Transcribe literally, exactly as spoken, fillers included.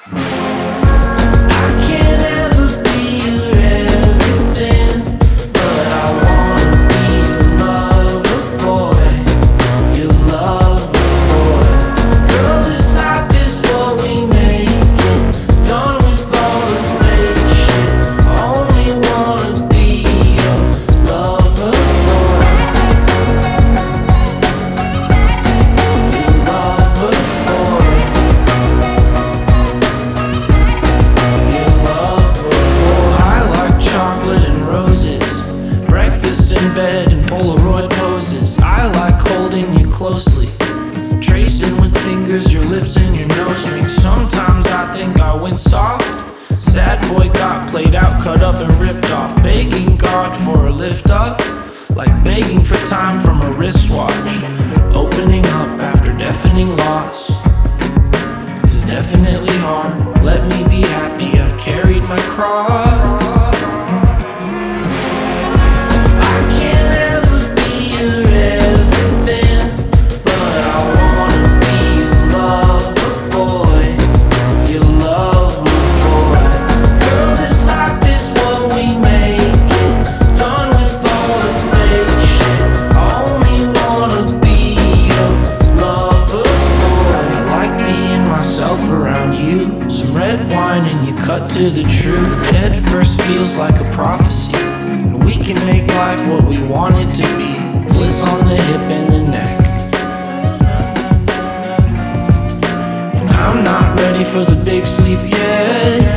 I can't ever be your everything, but I wanna be your lover boy, your lover boy. Girl, this life is what we make it. Done with all the fake shit. Only wanna be your lover boy, your lover boy. I like chocolate and roses, breakfast in bed and Polaroid poses. I like holding you closely, tracing with fingers your lips and your nose rings. Sometimes I think I went soft. Sad boy got played out, cut up and ripped off. Begging God for a lift up, like begging for time from a wristwatch. Opening up after deafening loss is definitely hard. Let me be happy, I've carried my cross. I can't ever be your everything, but I wanna be your lover boy, your lover boy. Girl, this life is what we make it. Done with all the fake shit. I only wanna be your lover boy. I like being myself around you. Some red wine and you cut to the truth. Head first feels like a prophecy, and we can make life what we want it to be. Bliss on the hip and the neck. And I'm not ready for the big sleep yet.